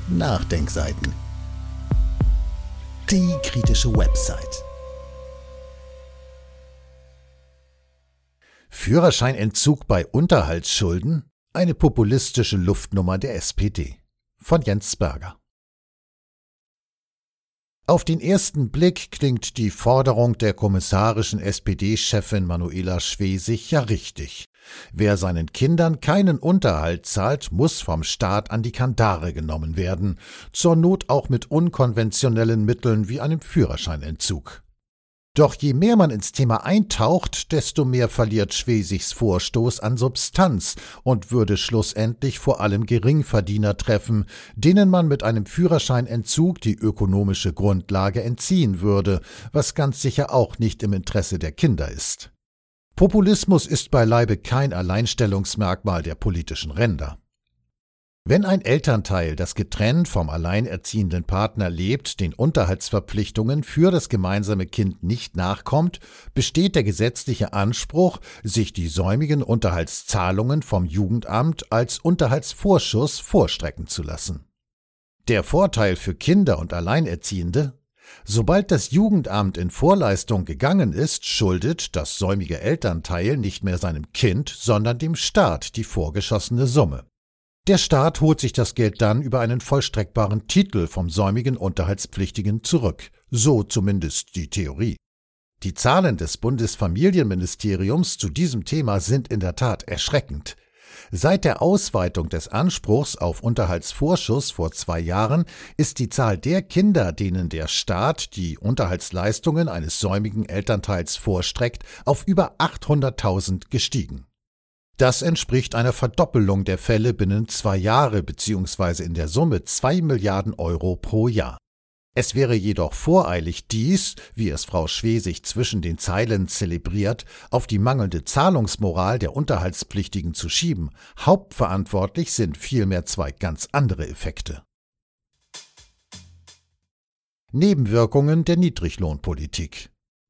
Nachdenkseiten. Die kritische Website. Führerscheinentzug bei Unterhaltsschulden? Eine populistische Luftnummer der SPD. Von Jens Berger. Auf den ersten Blick klingt die Forderung der kommissarischen SPD-Chefin Manuela Schwesig ja richtig. Wer seinen Kindern keinen Unterhalt zahlt, muss vom Staat an die Kandare genommen werden, zur Not auch mit unkonventionellen Mitteln wie einem Führerscheinentzug. Doch je mehr man ins Thema eintaucht, desto mehr verliert Schwesigs Vorstoß an Substanz und würde schlussendlich vor allem Geringverdiener treffen, denen man mit einem Führerscheinentzug die ökonomische Grundlage entziehen würde, was ganz sicher auch nicht im Interesse der Kinder ist. Populismus ist beileibe kein Alleinstellungsmerkmal der politischen Ränder. Wenn ein Elternteil, das getrennt vom alleinerziehenden Partner lebt, den Unterhaltsverpflichtungen für das gemeinsame Kind nicht nachkommt, besteht der gesetzliche Anspruch, sich die säumigen Unterhaltszahlungen vom Jugendamt als Unterhaltsvorschuss vorstrecken zu lassen. Der Vorteil für Kinder und Alleinerziehende: Sobald das Jugendamt in Vorleistung gegangen ist, schuldet das säumige Elternteil nicht mehr seinem Kind, sondern dem Staat die vorgeschossene Summe. Der Staat holt sich das Geld dann über einen vollstreckbaren Titel vom säumigen Unterhaltspflichtigen zurück, so zumindest die Theorie. Die Zahlen des Bundesfamilienministeriums zu diesem Thema sind in der Tat erschreckend. Seit der Ausweitung des Anspruchs auf Unterhaltsvorschuss vor 2 Jahren ist die Zahl der Kinder, denen der Staat die Unterhaltsleistungen eines säumigen Elternteils vorstreckt, auf über 800.000 gestiegen. Das entspricht einer Verdoppelung der Fälle binnen 2 Jahre bzw. in der Summe 2 Milliarden Euro pro Jahr. Es wäre jedoch voreilig, dies, wie es Frau Schwesig zwischen den Zeilen zelebriert, auf die mangelnde Zahlungsmoral der Unterhaltspflichtigen zu schieben. Hauptverantwortlich sind vielmehr 2 ganz andere Effekte. Nebenwirkungen der Niedriglohnpolitik.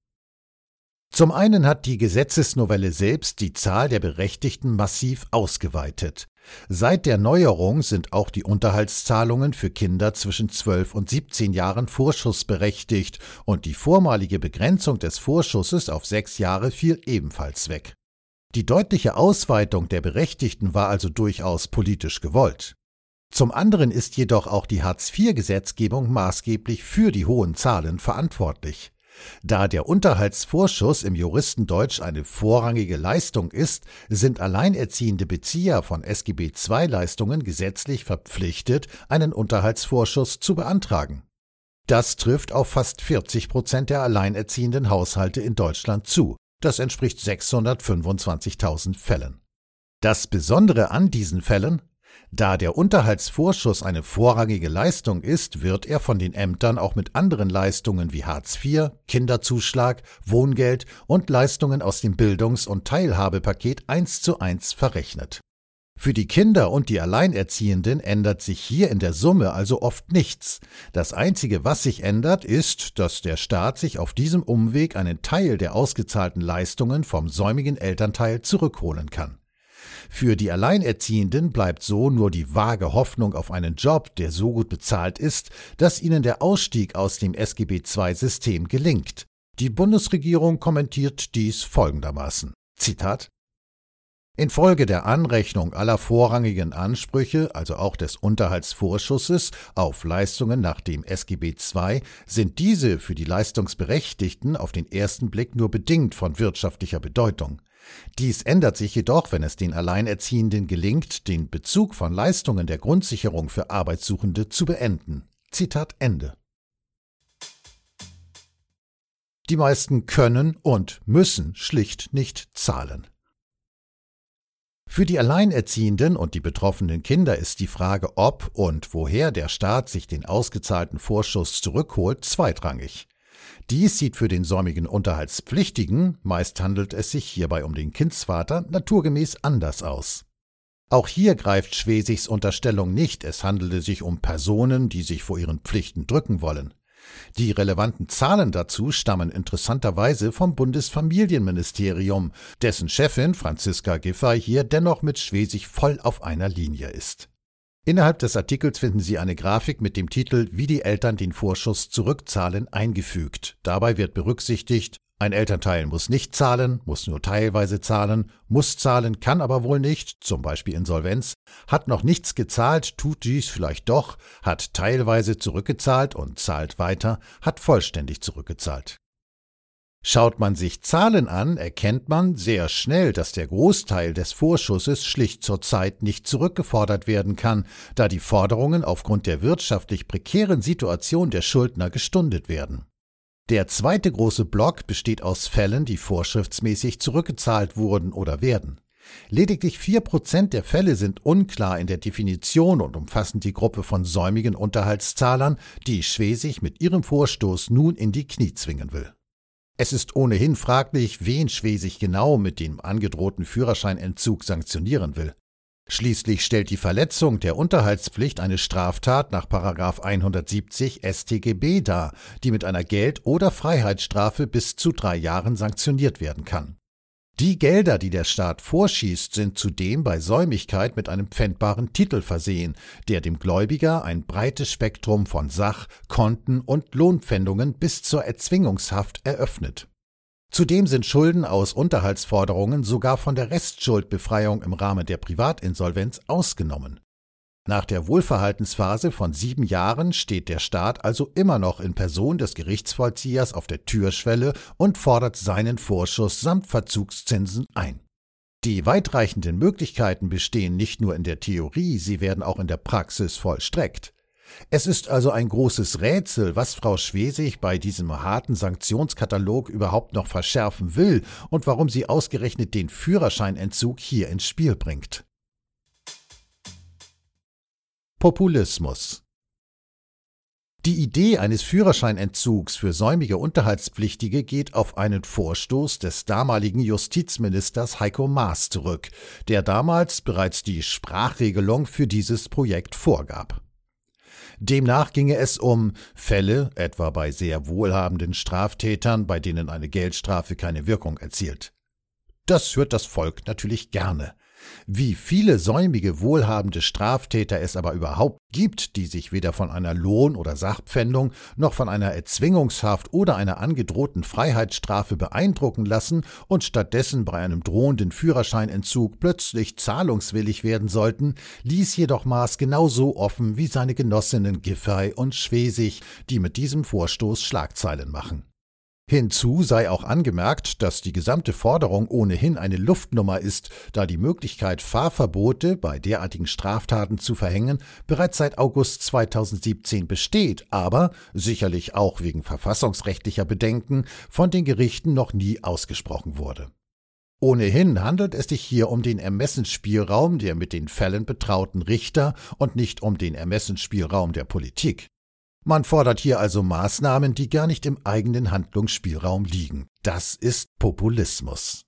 Zum einen hat die Gesetzesnovelle selbst die Zahl der Berechtigten massiv ausgeweitet. Seit der Neuerung sind auch die Unterhaltszahlungen für Kinder zwischen 12 und 17 Jahren vorschussberechtigt und die vormalige Begrenzung des Vorschusses auf 6 Jahre fiel ebenfalls weg. Die deutliche Ausweitung der Berechtigten war also durchaus politisch gewollt. Zum anderen ist jedoch auch die Hartz-IV-Gesetzgebung maßgeblich für die hohen Zahlen verantwortlich. Da der Unterhaltsvorschuss im Juristendeutsch eine vorrangige Leistung ist, sind alleinerziehende Bezieher von SGB-II-Leistungen gesetzlich verpflichtet, einen Unterhaltsvorschuss zu beantragen. Das trifft auf fast 40% der alleinerziehenden Haushalte in Deutschland zu. Das entspricht 625.000 Fällen. Das Besondere an diesen Fällen: Da der Unterhaltsvorschuss eine vorrangige Leistung ist, wird er von den Ämtern auch mit anderen Leistungen wie Hartz IV, Kinderzuschlag, Wohngeld und Leistungen aus dem Bildungs- und Teilhabepaket 1:1 verrechnet. Für die Kinder und die Alleinerziehenden ändert sich hier in der Summe also oft nichts. Das Einzige, was sich ändert, ist, dass der Staat sich auf diesem Umweg einen Teil der ausgezahlten Leistungen vom säumigen Elternteil zurückholen kann. Für die Alleinerziehenden bleibt so nur die vage Hoffnung auf einen Job, der so gut bezahlt ist, dass ihnen der Ausstieg aus dem SGB-II-System gelingt. Die Bundesregierung kommentiert dies folgendermaßen: Zitat: Infolge der Anrechnung aller vorrangigen Ansprüche, also auch des Unterhaltsvorschusses, auf Leistungen nach dem SGB-II sind diese für die Leistungsberechtigten auf den ersten Blick nur bedingt von wirtschaftlicher Bedeutung. Dies ändert sich jedoch, wenn es den Alleinerziehenden gelingt, den Bezug von Leistungen der Grundsicherung für Arbeitssuchende zu beenden. Zitat Ende. Die meisten können und müssen schlicht nicht zahlen. Für die Alleinerziehenden und die betroffenen Kinder ist die Frage, ob und woher der Staat sich den ausgezahlten Vorschuss zurückholt, zweitrangig. Dies sieht für den säumigen Unterhaltspflichtigen, meist handelt es sich hierbei um den Kindsvater, naturgemäß anders aus. Auch hier greift Schwesigs Unterstellung nicht, es handele sich um Personen, die sich vor ihren Pflichten drücken wollen. Die relevanten Zahlen dazu stammen interessanterweise vom Bundesfamilienministerium, dessen Chefin Franziska Giffey hier dennoch mit Schwesig voll auf einer Linie ist. Innerhalb des Artikels finden Sie eine Grafik mit dem Titel »Wie die Eltern den Vorschuss zurückzahlen« eingefügt. Dabei wird berücksichtigt: Ein Elternteil muss nicht zahlen, muss nur teilweise zahlen, muss zahlen, kann aber wohl nicht, zum Beispiel Insolvenz, hat noch nichts gezahlt, tut dies vielleicht doch, hat teilweise zurückgezahlt und zahlt weiter, hat vollständig zurückgezahlt. Schaut man sich Zahlen an, erkennt man sehr schnell, dass der Großteil des Vorschusses schlicht zurzeit nicht zurückgefordert werden kann, da die Forderungen aufgrund der wirtschaftlich prekären Situation der Schuldner gestundet werden. Der zweite große Block besteht aus Fällen, die vorschriftsmäßig zurückgezahlt wurden oder werden. Lediglich 4% der Fälle sind unklar in der Definition und umfassen die Gruppe von säumigen Unterhaltszahlern, die Schwesig mit ihrem Vorstoß nun in die Knie zwingen will. Es ist ohnehin fraglich, wen Schwesig genau mit dem angedrohten Führerscheinentzug sanktionieren will. Schließlich stellt die Verletzung der Unterhaltspflicht eine Straftat nach § 170 StGB dar, die mit einer Geld- oder Freiheitsstrafe bis zu 3 Jahren sanktioniert werden kann. Die Gelder, die der Staat vorschießt, sind zudem bei Säumigkeit mit einem pfändbaren Titel versehen, der dem Gläubiger ein breites Spektrum von Sach-, Konten- und Lohnpfändungen bis zur Erzwingungshaft eröffnet. Zudem sind Schulden aus Unterhaltsforderungen sogar von der Restschuldbefreiung im Rahmen der Privatinsolvenz ausgenommen. Nach der Wohlverhaltensphase von 7 Jahren steht der Staat also immer noch in Person des Gerichtsvollziehers auf der Türschwelle und fordert seinen Vorschuss samt Verzugszinsen ein. Die weitreichenden Möglichkeiten bestehen nicht nur in der Theorie, sie werden auch in der Praxis vollstreckt. Es ist also ein großes Rätsel, was Frau Schwesig bei diesem harten Sanktionskatalog überhaupt noch verschärfen will und warum sie ausgerechnet den Führerscheinentzug hier ins Spiel bringt. Populismus. Die Idee eines Führerscheinentzugs für säumige Unterhaltspflichtige geht auf einen Vorstoß des damaligen Justizministers Heiko Maas zurück, der damals bereits die Sprachregelung für dieses Projekt vorgab. Demnach ginge es um Fälle, etwa bei sehr wohlhabenden Straftätern, bei denen eine Geldstrafe keine Wirkung erzielt. Das hört das Volk natürlich gerne. Wie viele säumige, wohlhabende Straftäter es aber überhaupt gibt, die sich weder von einer Lohn- oder Sachpfändung noch von einer Erzwingungshaft oder einer angedrohten Freiheitsstrafe beeindrucken lassen und stattdessen bei einem drohenden Führerscheinentzug plötzlich zahlungswillig werden sollten, ließ jedoch Maas genauso offen wie seine Genossinnen Giffey und Schwesig, die mit diesem Vorstoß Schlagzeilen machen. Hinzu sei auch angemerkt, dass die gesamte Forderung ohnehin eine Luftnummer ist, da die Möglichkeit, Fahrverbote bei derartigen Straftaten zu verhängen, bereits seit August 2017 besteht, aber, sicherlich auch wegen verfassungsrechtlicher Bedenken, von den Gerichten noch nie ausgesprochen wurde. Ohnehin handelt es sich hier um den Ermessensspielraum der mit den Fällen betrauten Richter und nicht um den Ermessensspielraum der Politik. Man fordert hier also Maßnahmen, die gar nicht im eigenen Handlungsspielraum liegen. Das ist Populismus.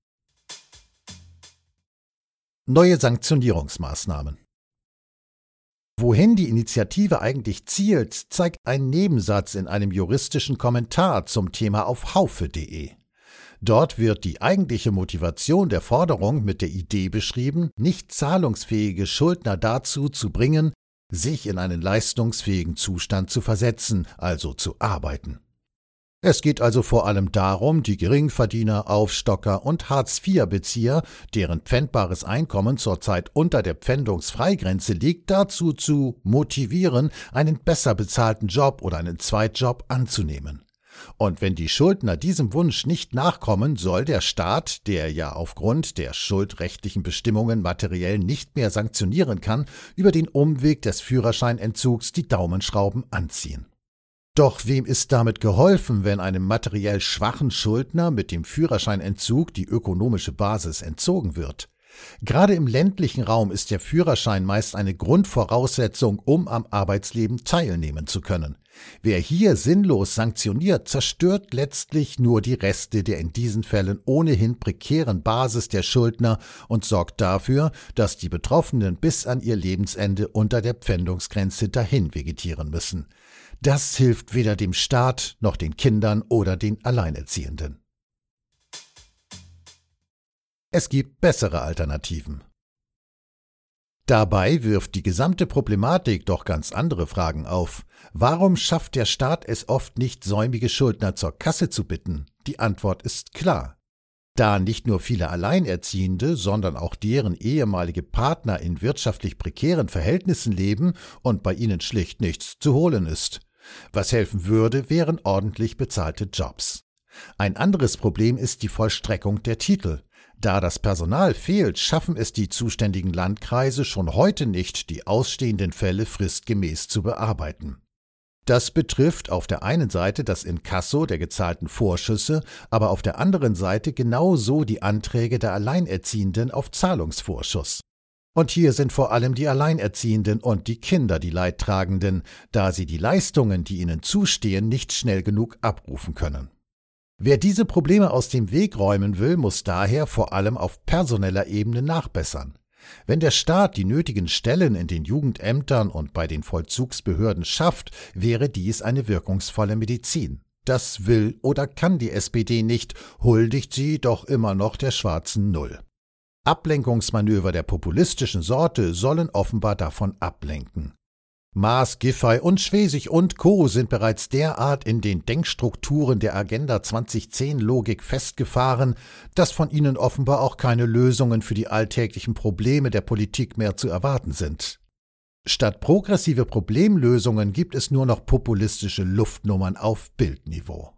Neue Sanktionierungsmaßnahmen. Wohin die Initiative eigentlich zielt, zeigt ein Nebensatz in einem juristischen Kommentar zum Thema auf haufe.de. Dort wird die eigentliche Motivation der Forderung mit der Idee beschrieben, nicht zahlungsfähige Schuldner dazu zu bringen, sich in einen leistungsfähigen Zustand zu versetzen, also zu arbeiten. Es geht also vor allem darum, die Geringverdiener, Aufstocker und Hartz-IV-Bezieher, deren pfändbares Einkommen zurzeit unter der Pfändungsfreigrenze liegt, dazu zu motivieren, einen besser bezahlten Job oder einen Zweitjob anzunehmen. Und wenn die Schuldner diesem Wunsch nicht nachkommen, soll der Staat, der ja aufgrund der schuldrechtlichen Bestimmungen materiell nicht mehr sanktionieren kann, über den Umweg des Führerscheinentzugs die Daumenschrauben anziehen. Doch wem ist damit geholfen, wenn einem materiell schwachen Schuldner mit dem Führerscheinentzug die ökonomische Basis entzogen wird? Gerade im ländlichen Raum ist der Führerschein meist eine Grundvoraussetzung, um am Arbeitsleben teilnehmen zu können. Wer hier sinnlos sanktioniert, zerstört letztlich nur die Reste der in diesen Fällen ohnehin prekären Basis der Schuldner und sorgt dafür, dass die Betroffenen bis an ihr Lebensende unter der Pfändungsgrenze dahin vegetieren müssen. Das hilft weder dem Staat noch den Kindern oder den Alleinerziehenden. Es gibt bessere Alternativen. Dabei wirft die gesamte Problematik doch ganz andere Fragen auf. Warum schafft der Staat es oft nicht, säumige Schuldner zur Kasse zu bitten? Die Antwort ist klar. Da nicht nur viele Alleinerziehende, sondern auch deren ehemalige Partner in wirtschaftlich prekären Verhältnissen leben und bei ihnen schlicht nichts zu holen ist. Was helfen würde, wären ordentlich bezahlte Jobs. Ein anderes Problem ist die Vollstreckung der Titel. Da das Personal fehlt, schaffen es die zuständigen Landkreise schon heute nicht, die ausstehenden Fälle fristgemäß zu bearbeiten. Das betrifft auf der einen Seite das Inkasso der gezahlten Vorschüsse, aber auf der anderen Seite genauso die Anträge der Alleinerziehenden auf Zahlungsvorschuss. Und hier sind vor allem die Alleinerziehenden und die Kinder die Leidtragenden, da sie die Leistungen, die ihnen zustehen, nicht schnell genug abrufen können. Wer diese Probleme aus dem Weg räumen will, muss daher vor allem auf personeller Ebene nachbessern. Wenn der Staat die nötigen Stellen in den Jugendämtern und bei den Vollzugsbehörden schafft, wäre dies eine wirkungsvolle Medizin. Das will oder kann die SPD nicht, huldigt sie doch immer noch der schwarzen Null. Ablenkungsmanöver der populistischen Sorte sollen offenbar davon ablenken. Maas, Giffey und Schwesig und Co. sind bereits derart in den Denkstrukturen der Agenda 2010-Logik festgefahren, dass von ihnen offenbar auch keine Lösungen für die alltäglichen Probleme der Politik mehr zu erwarten sind. Statt progressive Problemlösungen gibt es nur noch populistische Luftnummern auf Bildniveau.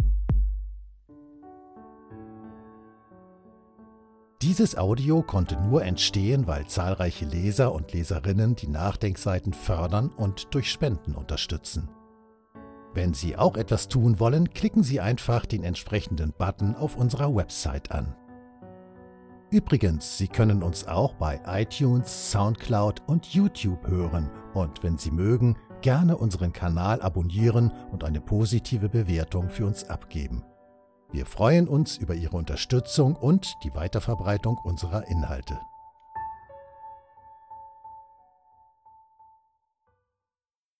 Dieses Audio konnte nur entstehen, weil zahlreiche Leser und Leserinnen die Nachdenkseiten fördern und durch Spenden unterstützen. Wenn Sie auch etwas tun wollen, klicken Sie einfach den entsprechenden Button auf unserer Website an. Übrigens, Sie können uns auch bei iTunes, Soundcloud und YouTube hören und wenn Sie mögen, gerne unseren Kanal abonnieren und eine positive Bewertung für uns abgeben. Wir freuen uns über Ihre Unterstützung und die Weiterverbreitung unserer Inhalte.